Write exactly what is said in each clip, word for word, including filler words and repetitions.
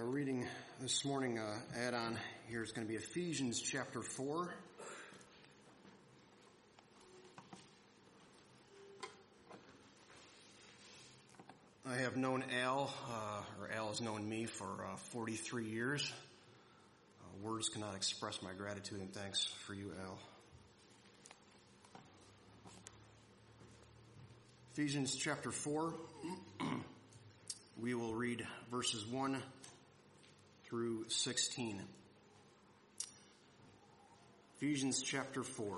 reading this morning, uh, add-on here is going to be Ephesians chapter four. I have known Al, uh, or Al has known me for uh, forty-three years. Uh, words cannot express my gratitude and thanks for you, Al. Ephesians chapter four. We will read verses one through sixteen. Ephesians chapter four.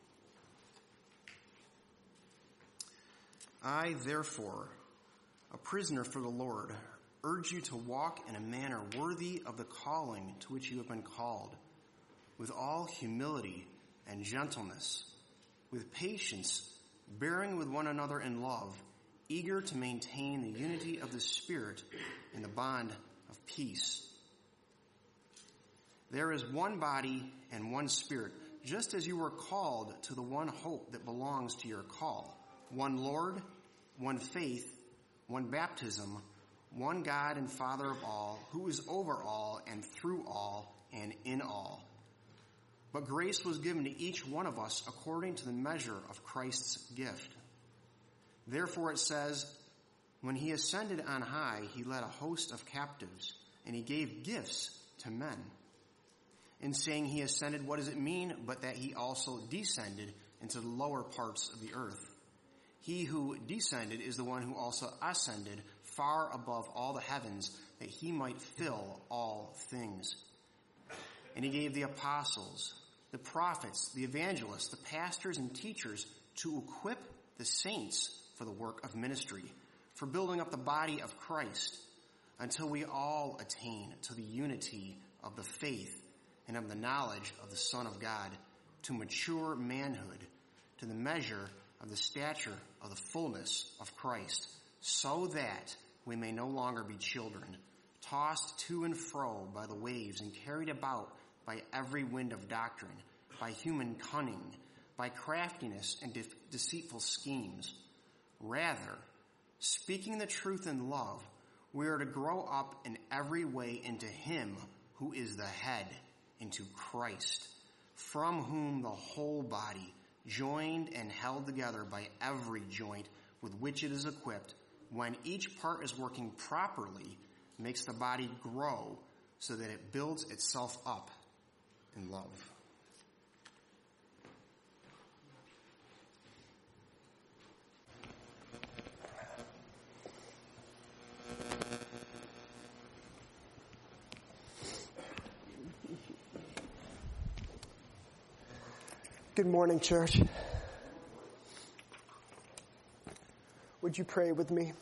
I, therefore, a prisoner for the Lord, urge you to walk in a manner worthy of the calling to which you have been called, with all humility and gentleness, with patience, bearing with one another in love, eager to maintain the unity of the Spirit in the bond of peace. There is one body and one Spirit, just as you were called to the one hope that belongs to your call. One Lord, one faith, one baptism, one God and Father of all, who is over all and through all and in all. But grace was given to each one of us according to the measure of Christ's gift. Therefore it says, when he ascended on high, he led a host of captives, and he gave gifts to men. In saying he ascended, what does it mean? But that he also descended into the lower parts of the earth. He who descended is the one who also ascended far above all the heavens, that he might fill all things. And he gave the apostles, the prophets, the evangelists, the pastors and teachers to equip the saints for the work of ministry, for building up the body of Christ, until we all attain to the unity of the faith and of the knowledge of the Son of God, to mature manhood, to the measure of the stature of the fullness of Christ, so that we may no longer be children, tossed to and fro by the waves and carried about by every wind of doctrine, by human cunning, by craftiness and de- deceitful schemes. Rather, speaking the truth in love, we are to grow up in every way into him who is the head, into Christ, from whom the whole body, joined and held together by every joint with which it is equipped, when each part is working properly, makes the body grow so that it builds itself up in love. Good morning, church. Would you pray with me?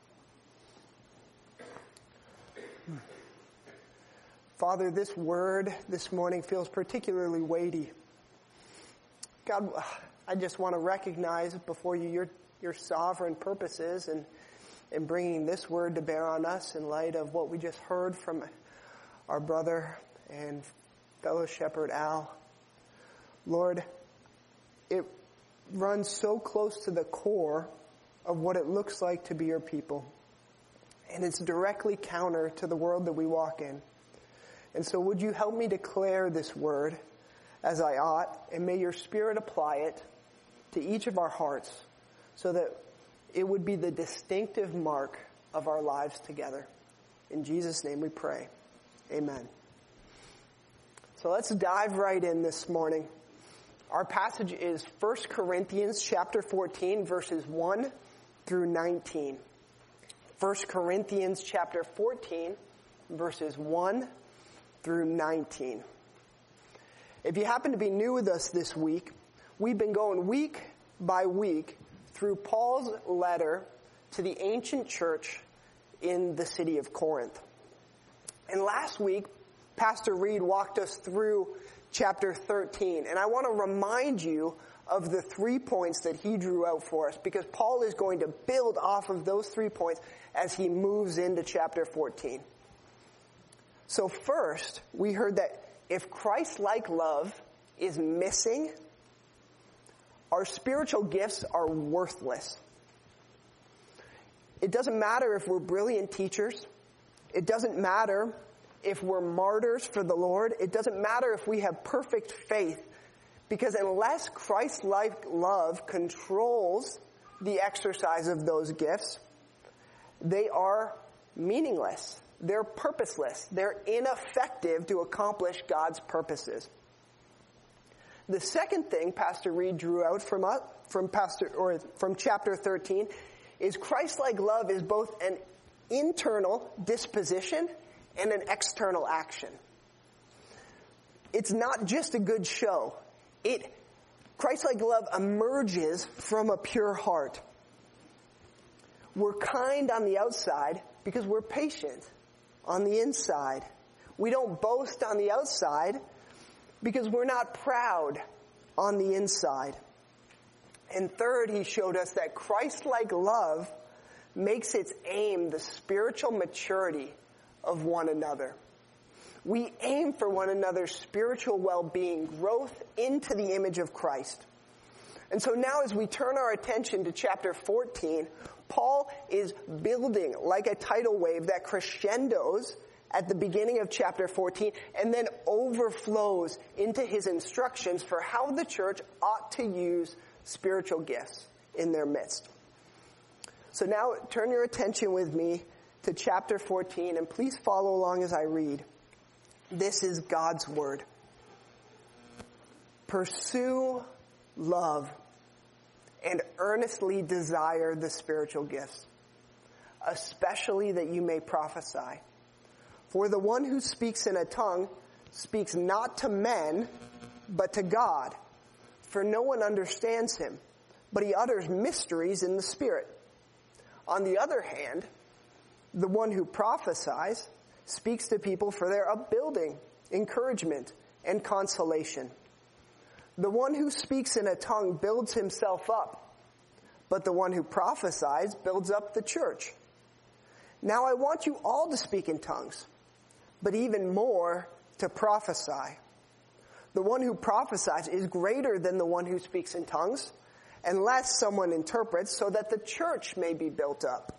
Father, this word this morning feels particularly weighty. God, I just want to recognize before you your, your sovereign purposes and in bringing this word to bear on us in light of what we just heard from our brother and fellow shepherd Al. Lord, it runs so close to the core of what it looks like to be your people. And it's directly counter to the world that we walk in. And so would you help me declare this word as I ought, and may your Spirit apply it to each of our hearts so that it would be the distinctive mark of our lives together. In Jesus' name we pray. Amen. So let's dive right in this morning. Our passage is First Corinthians chapter fourteen, verses one through nineteen. First Corinthians chapter fourteen, verses one through nineteen. If you happen to be new with us this week, we've been going week by week through Paul's letter to the ancient church in the city of Corinth. And last week, Pastor Reed walked us through chapter thirteen. And I want to remind you of the three points that he drew out for us, because Paul is going to build off of those three points as he moves into chapter fourteen. So first, we heard that if Christ-like love is missing, our spiritual gifts are worthless. It doesn't matter if we're brilliant teachers. It doesn't matter if we're martyrs for the Lord. It doesn't matter if we have perfect faith. Because unless Christ-like love controls the exercise of those gifts, they are meaningless. They're purposeless. They're ineffective to accomplish God's purposes. The second thing Pastor Reed drew out from us, from Pastor or from chapter thirteen is Christ-like love is both an internal disposition and an external action. It's not just a good show. It Christ-like love emerges from a pure heart. We're kind on the outside because we're patient on the inside. We don't boast on the outside because we're not proud on the inside. And third, he showed us that Christ-like love makes its aim the spiritual maturity of one another. We aim for one another's spiritual well-being, growth into the image of Christ. And so now as we turn our attention to chapter fourteen, Paul is building like a tidal wave that crescendos at the beginning of chapter fourteen and then overflows into his instructions for how the church ought to use spiritual gifts in their midst. So now turn your attention with me to chapter fourteen and please follow along as I read. This is God's word. Pursue love and earnestly desire the spiritual gifts, especially that you may prophesy. For the one who speaks in a tongue speaks not to men, but to God. For no one understands him, but he utters mysteries in the Spirit. On the other hand, the one who prophesies speaks to people for their upbuilding, encouragement, and consolation. The one who speaks in a tongue builds himself up, but the one who prophesies builds up the church. Now I want you all to speak in tongues, but even more to prophesy. The one who prophesies is greater than the one who speaks in tongues, unless someone interprets, so that the church may be built up.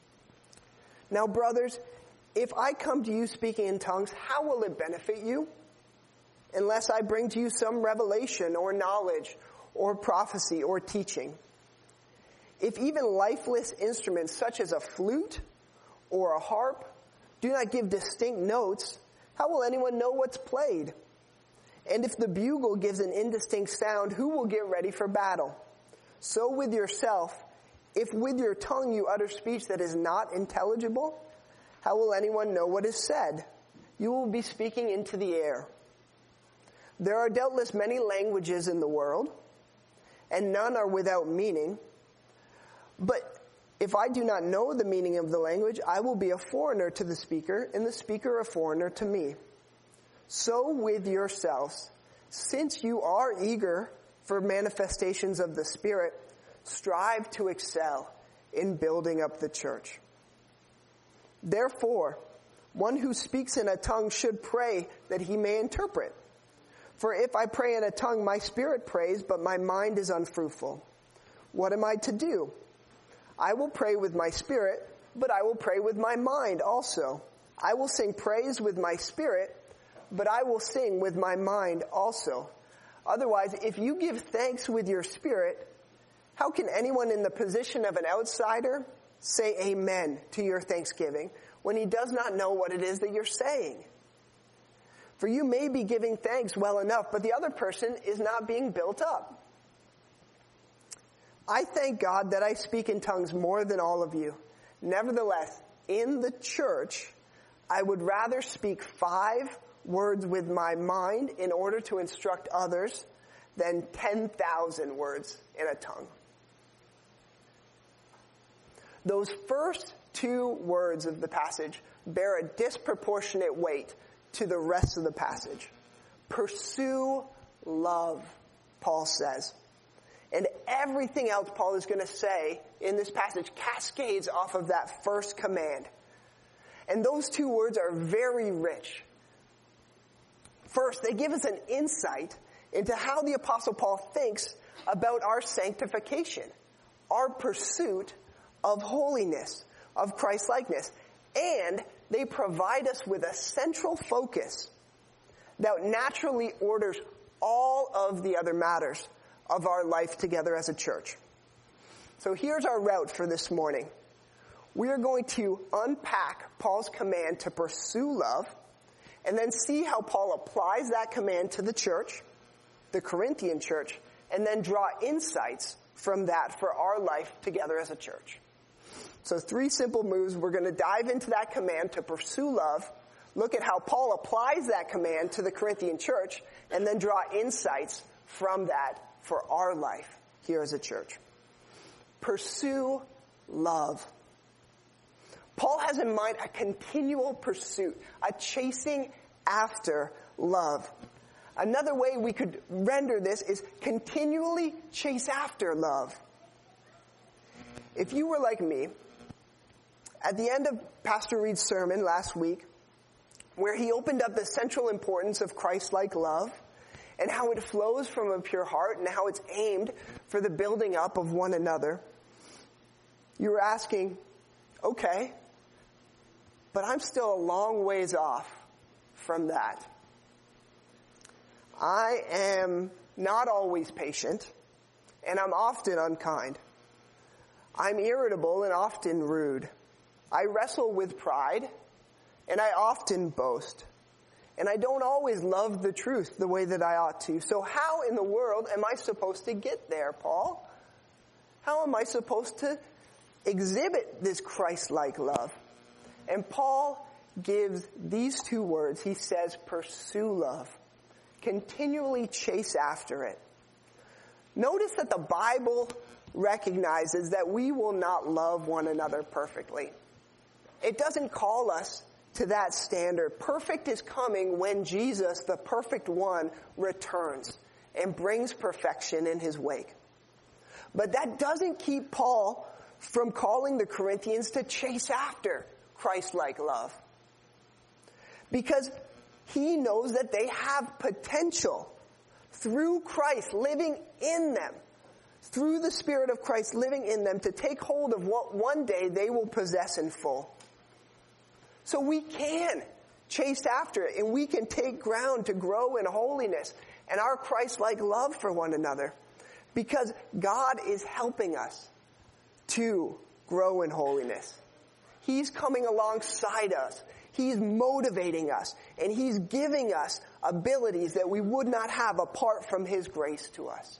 Now, brothers, if I come to you speaking in tongues, how will it benefit you? Unless I bring to you some revelation or knowledge or prophecy or teaching. If even lifeless instruments such as a flute or a harp do not give distinct notes, how will anyone know what's played? And if the bugle gives an indistinct sound, who will get ready for battle? So with yourself, if with your tongue you utter speech that is not intelligible, how will anyone know what is said? You will be speaking into the air. There are doubtless many languages in the world, and none are without meaning. But if I do not know the meaning of the language, I will be a foreigner to the speaker, and the speaker a foreigner to me. So with yourselves, since you are eager for manifestations of the Spirit, strive to excel in building up the church. Therefore, one who speaks in a tongue should pray that he may interpret. For if I pray in a tongue, my spirit prays, but my mind is unfruitful. What am I to do? I will pray with my spirit, but I will pray with my mind also. I will sing praise with my spirit, but I will sing with my mind also. Otherwise, if you give thanks with your spirit, how can anyone in the position of an outsider say amen to your thanksgiving when he does not know what it is that you're saying? For you may be giving thanks well enough, but the other person is not being built up. I thank God that I speak in tongues more than all of you. Nevertheless, in the church, I would rather speak five words with my mind in order to instruct others than ten thousand words in a tongue. Those first two words of the passage bear a disproportionate weight to the rest of the passage. Pursue love, Paul says. And everything else Paul is going to say in this passage cascades off of that first command. And those two words are very rich. First, they give us an insight into how the Apostle Paul thinks about our sanctification, our pursuit of holiness, of Christ-likeness. And they provide us with a central focus that naturally orders all of the other matters of our life together as a church. So here's our route for this morning. We are going to unpack Paul's command to pursue love, and then see how Paul applies that command to the church, the Corinthian church, and then draw insights from that for our life together as a church. So three simple moves. We're going to dive into that command to pursue love, look at how Paul applies that command to the Corinthian church, and then draw insights from that for our life here as a church. Pursue love. Paul has in mind a continual pursuit, a chasing after love. Another way we could render this is continually chase after love. If you were like me, at the end of Pastor Reed's sermon last week, where he opened up the central importance of Christ-like love and how it flows from a pure heart and how it's aimed for the building up of one another, you were asking, okay, but I'm still a long ways off from that. I am not always patient, and I'm often unkind. I'm irritable and often rude. I wrestle with pride, and I often boast. And I don't always love the truth the way that I ought to. So how in the world am I supposed to get there, Paul? How am I supposed to exhibit this Christ-like love? And Paul gives these two words. He says, pursue love. Continually chase after it. Notice that the Bible recognizes that we will not love one another perfectly. It doesn't call us to that standard. Perfect is coming when Jesus, the perfect one, returns and brings perfection in his wake. But that doesn't keep Paul from calling the Corinthians to chase after Christ-like love. Because he knows that they have potential through Christ living in them, through the Spirit of Christ living in them, to take hold of what one day they will possess in full. So we can chase after it, and we can take ground to grow in holiness and our Christ-like love for one another, because God is helping us to grow in holiness. He's coming alongside us. He's motivating us, and he's giving us abilities that we would not have apart from his grace to us.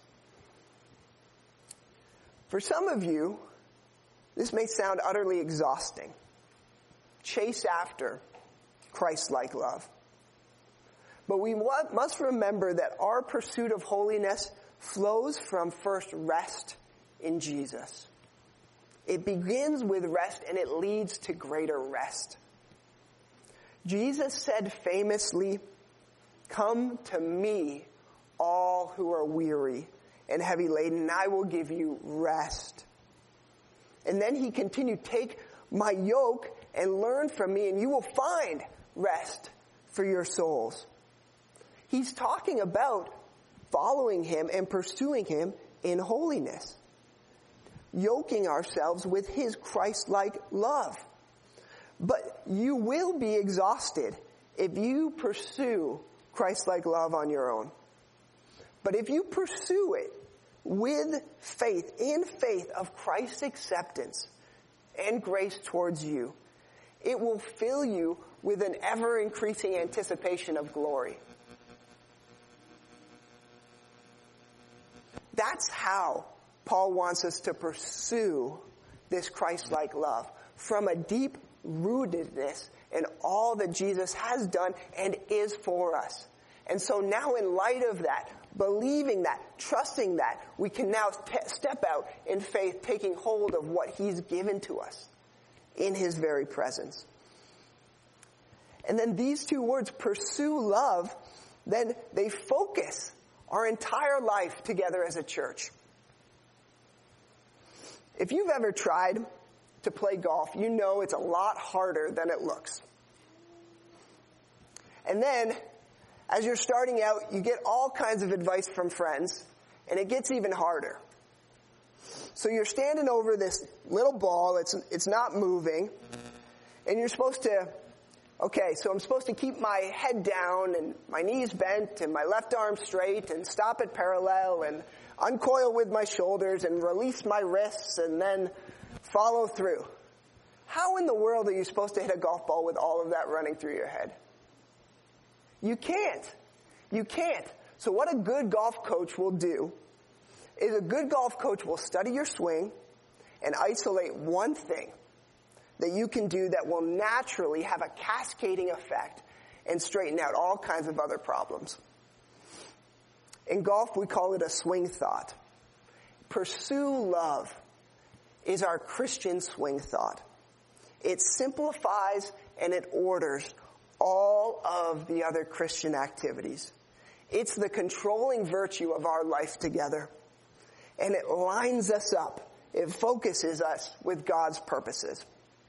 For some of you, this may sound utterly exhausting. Chase after Christ-like love. But we must remember that our pursuit of holiness flows from first rest in Jesus. It begins with rest, and it leads to greater rest. Jesus said famously, "Come to me, all who are weary and heavy laden, and I will give you rest." And then he continued, "Take my yoke and learn from me, and you will find rest for your souls." He's talking about following him and pursuing him in holiness, yoking ourselves with his Christ-like love. But you will be exhausted if you pursue Christ-like love on your own. But if you pursue it with faith, in faith of Christ's acceptance and grace towards you, it will fill you with an ever-increasing anticipation of glory. That's how Paul wants us to pursue this Christ-like love, from a deep rootedness in all that Jesus has done and is for us. And so now, in light of that, believing that, trusting that, we can now t- step out in faith, taking hold of what he's given to us in his very presence. And then these two words, pursue love, then they focus our entire life together as a church. If you've ever tried to play golf, you know it's a lot harder than it looks. And then, as you're starting out, you get all kinds of advice from friends, and it gets even harder. So you're standing over this little ball, it's it's not moving, and you're supposed to Okay, so I'm supposed to keep my head down and my knees bent and my left arm straight and stop it parallel and uncoil with my shoulders and release my wrists and then follow through. How in the world are you supposed to hit a golf ball with all of that running through your head? You can't. You can't. So what a good golf coach will do is a good golf coach will study your swing and isolate one thing that you can do that will naturally have a cascading effect and straighten out all kinds of other problems. In golf, we call it a swing thought. Pursue love is our Christian swing thought. It simplifies and it orders all of the other Christian activities. It's the controlling virtue of our life together. And it lines us up. It focuses us with God's purposes.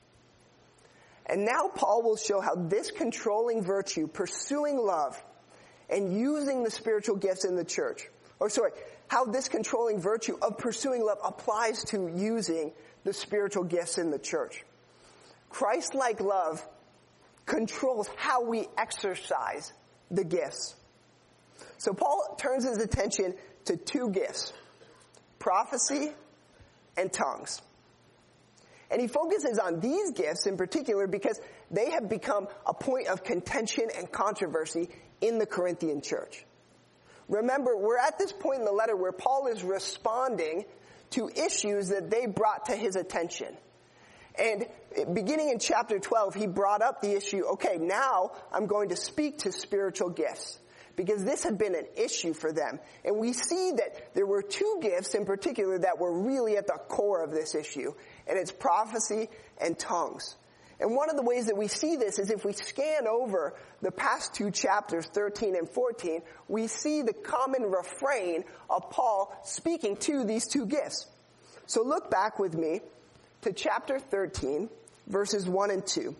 And now Paul will show how this controlling virtue, pursuing love, and using the spiritual gifts in the church, or sorry, how this controlling virtue of pursuing love applies to using the spiritual gifts in the church. Christ-like love controls how we exercise the gifts. So Paul turns his attention to two gifts, prophecy and tongues. And he focuses on these gifts in particular because they have become a point of contention and controversy in the Corinthian church. Remember, we're at this point in the letter where Paul is responding to issues that they brought to his attention. And beginning in chapter twelve, he brought up the issue, okay, now I'm going to speak to spiritual gifts, because this had been an issue for them. And we see that there were two gifts in particular that were really at the core of this issue, and it's prophecy and tongues. And one of the ways that we see this is if we scan over the past two chapters, thirteen and fourteen, we see the common refrain of Paul speaking to these two gifts. So look back with me to chapter thirteen, verses one and two.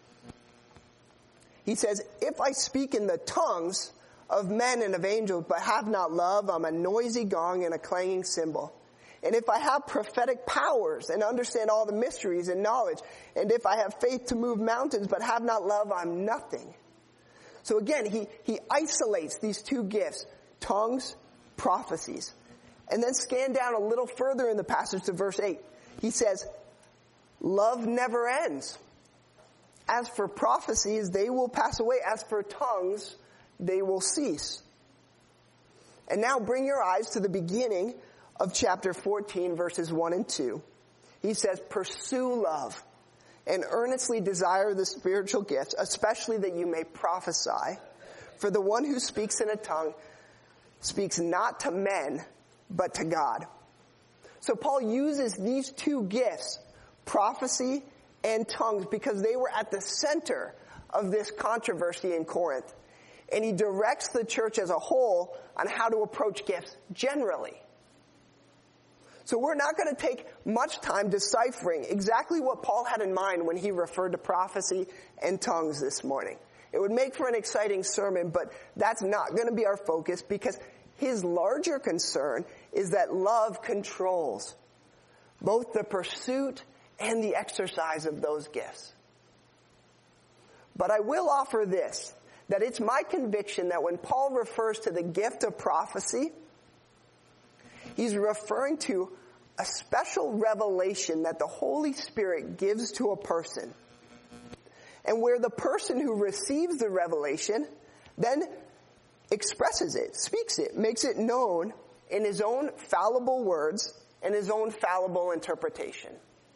He says, "If I speak in the tongues of men and of angels, but have not love, I'm a noisy gong and a clanging cymbal. And if I have prophetic powers and understand all the mysteries and knowledge, and if I have faith to move mountains, but have not love, I'm nothing." So again, he, he isolates these two gifts, tongues, prophecies. And then scan down a little further in the passage to verse eight. He says, "Love never ends. As for prophecies, they will pass away. As for tongues, they will cease." And now bring your eyes to the beginning of chapter fourteen, verses one and two. He says, "Pursue love and earnestly desire the spiritual gifts, especially that you may prophesy. For the one who speaks in a tongue speaks not to men, but to God." So Paul uses these two gifts, prophecy and tongues, because they were at the center of this controversy in Corinth. And he directs the church as a whole on how to approach gifts generally. So we're not going to take much time deciphering exactly what Paul had in mind when he referred to prophecy and tongues this morning. It would make for an exciting sermon, but that's not going to be our focus, because his larger concern is that love controls both the pursuit and the exercise of those gifts. But I will offer this, that it's my conviction that when Paul refers to the gift of prophecy, he's referring to a special revelation that the Holy Spirit gives to a person, and where the person who receives the revelation then expresses it, speaks it, makes it known in his own fallible words and his own fallible interpretation.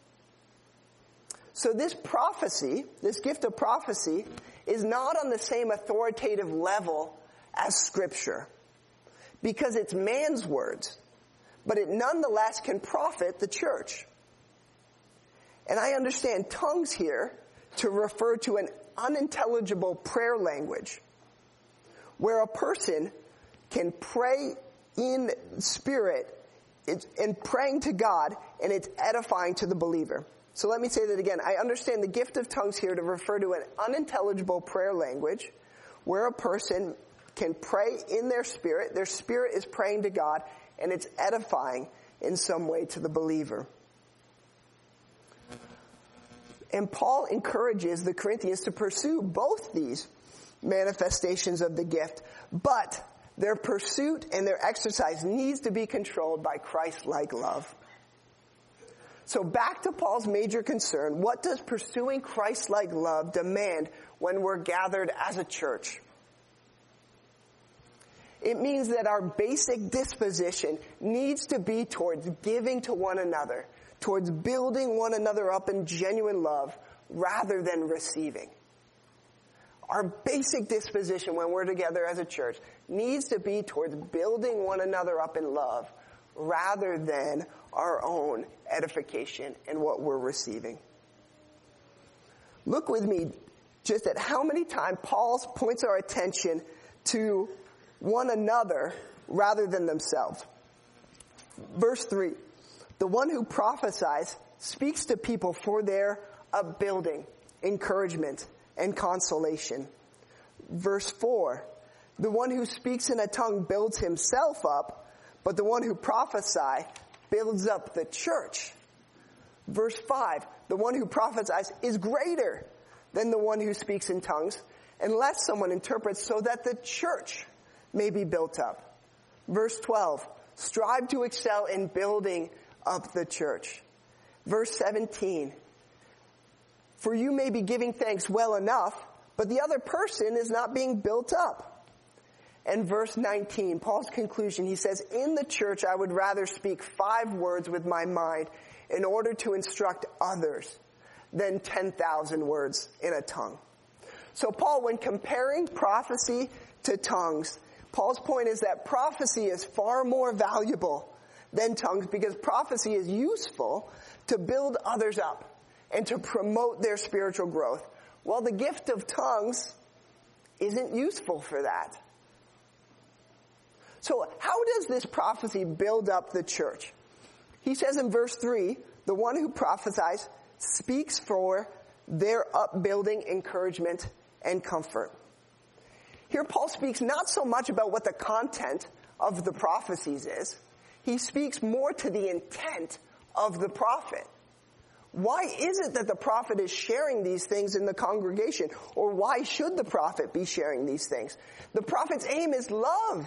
So this prophecy, this gift of prophecy, is not on the same authoritative level as Scripture, because it's man's words, but it nonetheless can profit the church. And I understand tongues here to refer to an unintelligible prayer language, where a person can pray in spirit and praying to God, and it's edifying to the believer. So let me say that again. I understand the gift of tongues here to refer to an unintelligible prayer language where a person can pray in their spirit. Their spirit is praying to God, and it's edifying in some way to the believer. And Paul encourages the Corinthians to pursue both these manifestations of the gift, but their pursuit and their exercise needs to be controlled by Christ-like love. So back to Paul's major concern, what does pursuing Christ-like love demand when we're gathered as a church? It means that our basic disposition needs to be towards giving to one another, towards building one another up in genuine love, rather than receiving. Our basic disposition when we're together as a church needs to be towards building one another up in love, rather than our own edification and what we're receiving. Look with me just at how many times Paul points our attention to one another rather than themselves. Verse three, the one who prophesies speaks to people for their upbuilding, encouragement, and consolation. Verse four, the one who speaks in a tongue builds himself up, but the one who prophesies builds up the church. Verse five, the one who prophesies is greater than the one who speaks in tongues, unless someone interprets, so that the church may be built up. Verse twelve, strive to excel in building up the church. Verse seventeen, for you may be giving thanks well enough, but the other person is not being built up. And verse nineteen, Paul's conclusion, he says, in the church I would rather speak five words with my mind in order to instruct others than ten thousand words in a tongue. So Paul, when comparing prophecy to tongues, Paul's point is that prophecy is far more valuable than tongues because prophecy is useful to build others up and to promote their spiritual growth, while the gift of tongues isn't useful for that. So how does this prophecy build up the church? He says in verse three, the one who prophesies speaks for their upbuilding, encouragement, and comfort. Here Paul speaks not so much about what the content of the prophecies is. He speaks more to the intent of the prophet. Why is it that the prophet is sharing these things in the congregation? Or why should the prophet be sharing these things? The prophet's aim is love.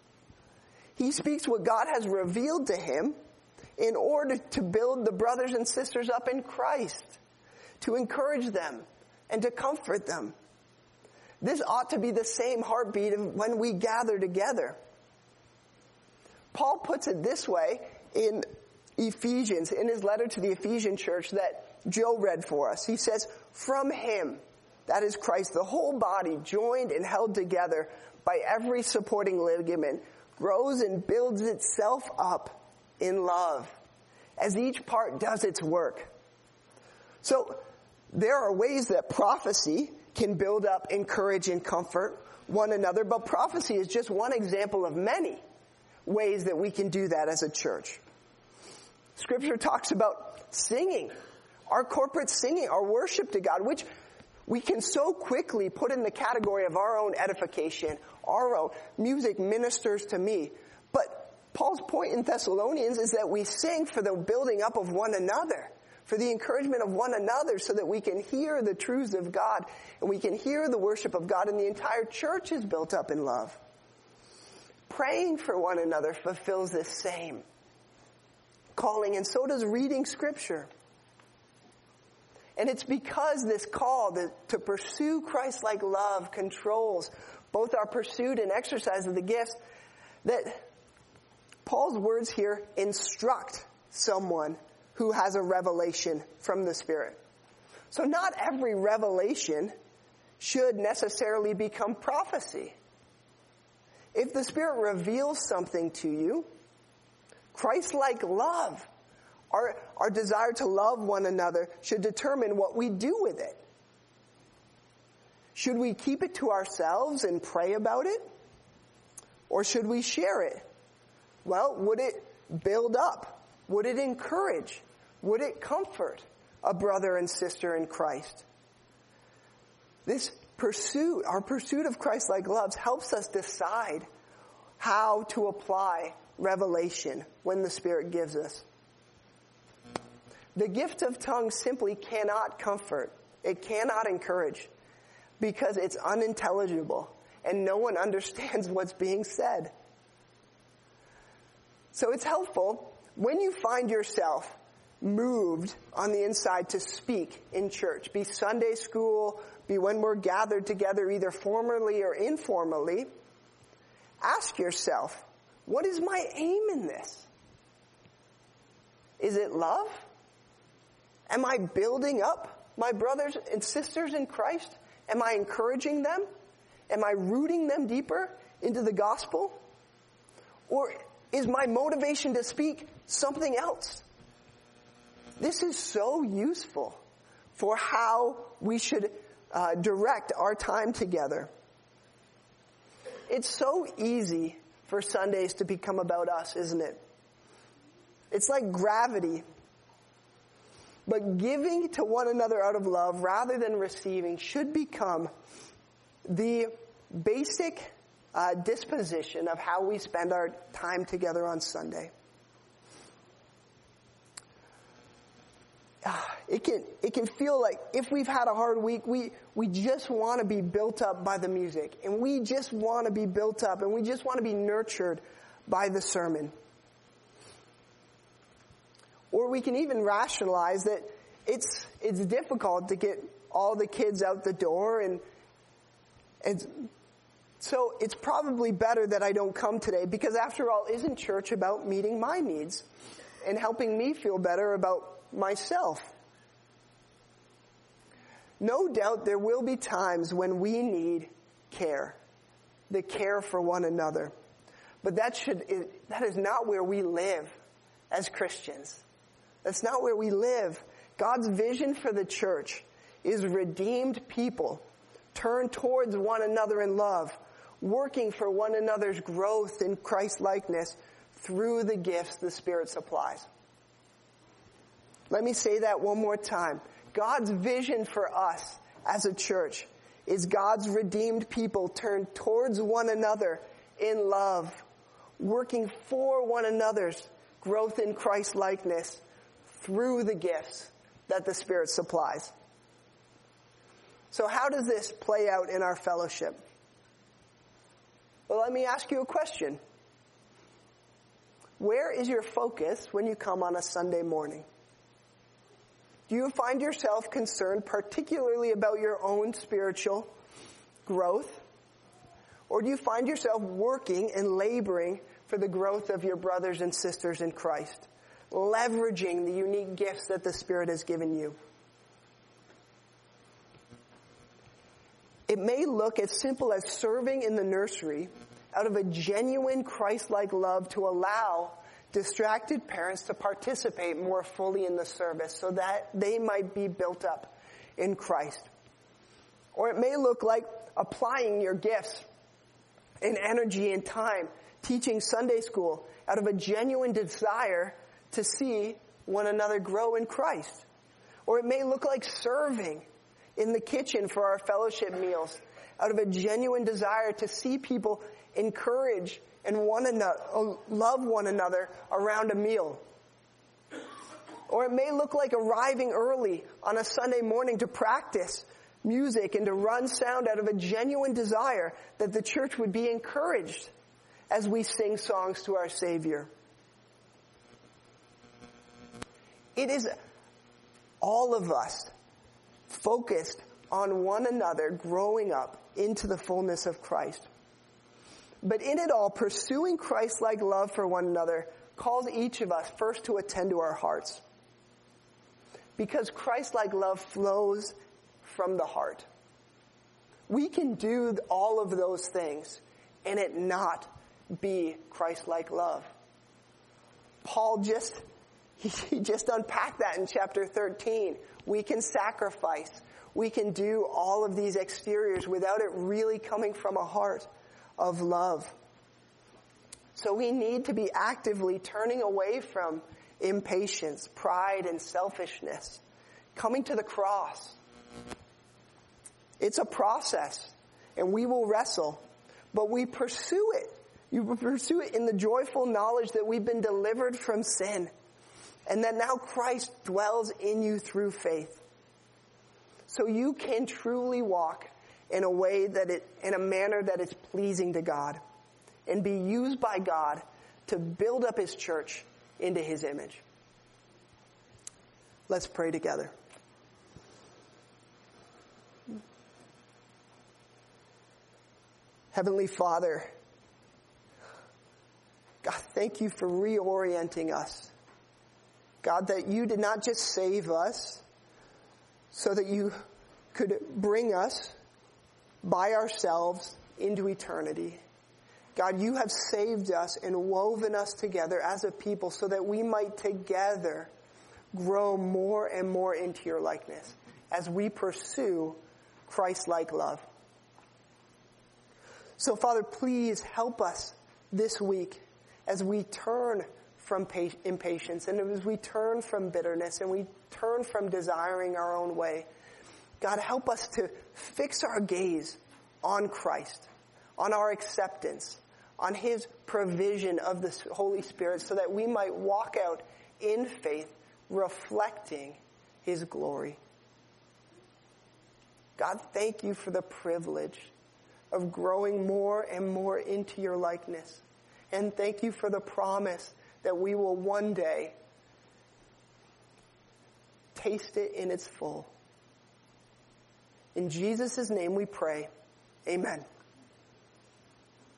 He speaks what God has revealed to him in order to build the brothers and sisters up in Christ, to encourage them and to comfort them. This ought to be the same heartbeat of when we gather together. Paul puts it this way in Ephesians, in his letter to the Ephesian church that Joe read for us. He says, from him, that is Christ, the whole body, joined and held together by every supporting ligament, grows and builds itself up in love as each part does its work. So there are ways that prophecy can build up, encourage, and comfort one another, but prophecy is just one example of many ways that we can do that as a church. Scripture talks about singing, our corporate singing, our worship to God, which we can so quickly put in the category of our own edification, our own music ministers to me. But Paul's point in Thessalonians is that we sing for the building up of one another, for the encouragement of one another, so that we can hear the truths of God and we can hear the worship of God, and the entire church is built up in love. Praying for one another fulfills this same calling, and so does reading Scripture. And it's because this call to, to pursue Christ-like love controls both our pursuit and exercise of the gifts that Paul's words here instruct someone who has a revelation from the Spirit. So not every revelation should necessarily become prophecy. If the Spirit reveals something to you, Christ-like love, our, our desire to love one another, should determine what we do with it. Should we keep it to ourselves and pray about it? Or should we share it? Well, would it build up? Would it encourage? Would it comfort a brother and sister in Christ? This pursuit, our pursuit of Christ-like loves, helps us decide how to apply revelation when the Spirit gives us. The gift of tongues simply cannot comfort. It cannot encourage because it's unintelligible and no one understands what's being said. So it's helpful when you find yourself moved on the inside to speak in church, be Sunday school, be when we're gathered together either formally or informally. Ask yourself, what is my aim in this? Is it love? Am I building up my brothers and sisters in Christ? Am I encouraging them? Am I rooting them deeper into the gospel? Or is my motivation to speak something else? This is so useful for how we should uh, direct our time together. It's so easy for Sundays to become about us, isn't it? It's like gravity. But giving to one another out of love rather than receiving should become the basic uh, disposition of how we spend our time together on Sunday. Uh, it can it can feel like if we've had a hard week, we, we just want to be built up by the music. And we just want to be built up. And we just want to be nurtured by the sermon. Or we can even rationalize that it's it's difficult to get all the kids out the door, and and so it's probably better that I don't come today, because after all, isn't church about meeting my needs and helping me feel better about myself? No doubt there will be times when we need care, the care for one another. But that should that is not where we live as Christians. That's not where we live. God's vision for the church is redeemed people turned towards one another in love, working for one another's growth in Christ-likeness through the gifts the Spirit supplies. Let me say that one more time. God's vision for us as a church is God's redeemed people turned towards one another in love, working for one another's growth in Christ-likeness through the gifts that the Spirit supplies. So how does this play out in our fellowship? Well, let me ask you a question. Where is your focus when you come on a Sunday morning? Do you find yourself concerned particularly about your own spiritual growth? Or do you find yourself working and laboring for the growth of your brothers and sisters in Christ, leveraging the unique gifts that the Spirit has given you? It may look as simple as serving in the nursery out of a genuine Christ-like love to allow distracted parents to participate more fully in the service so that they might be built up in Christ. Or it may look like applying your gifts and energy and time teaching Sunday school out of a genuine desire to see one another grow in Christ. Or it may look like serving in the kitchen for our fellowship meals out of a genuine desire to see people encourage and one another, love one another around a meal. Or it may look like arriving early on a Sunday morning to practice music and to run sound out of a genuine desire that the church would be encouraged as we sing songs to our Savior. It is all of us focused on one another growing up into the fullness of Christ. But in it all, pursuing Christ-like love for one another calls each of us first to attend to our hearts. Because Christ-like love flows from the heart. We can do all of those things and it not be Christ-like love. Paul just, he just unpacked that in chapter thirteen. We can sacrifice. We can do all of these exteriors without it really coming from a heart of love. So we need to be actively turning away from impatience, pride, and selfishness, coming to the cross. It's a process, and we will wrestle, but we pursue it. You pursue it in the joyful knowledge that we've been delivered from sin and that now Christ dwells in you through faith. So you can truly walk in a way that it, in a manner that is pleasing to God, and be used by God to build up his church into his image. Let's pray together. Heavenly Father, God, thank you for reorienting us. God, that you did not just save us so that you could bring us by ourselves into eternity. God, you have saved us and woven us together as a people so that we might together grow more and more into your likeness as we pursue Christ-like love. So, Father, please help us this week as we turn from impatience and as we turn from bitterness and we turn from desiring our own way. God, help us to fix our gaze on Christ, on our acceptance, on his provision of the Holy Spirit so that we might walk out in faith, reflecting his glory. God, thank you for the privilege of growing more and more into your likeness. And thank you for the promise that we will one day taste it in its full. In Jesus' name we pray. Amen.